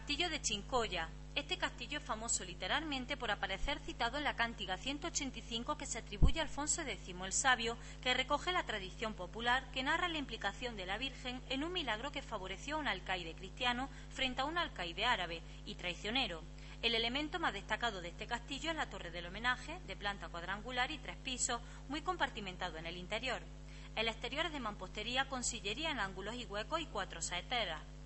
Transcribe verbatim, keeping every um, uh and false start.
Castillo de Chincoya. Este castillo es famoso literalmente por aparecer citado en la cántiga ciento ochenta y cinco que se atribuye a Alfonso décimo el Sabio, que recoge la tradición popular que narra la implicación de la Virgen en un milagro que favoreció a un alcaide cristiano frente a un alcaide árabe y traicionero. El elemento más destacado de este castillo es la torre del homenaje, de planta cuadrangular y tres pisos, muy compartimentado en el interior. El exterior es de mampostería con sillería en ángulos y huecos y cuatro saeteras.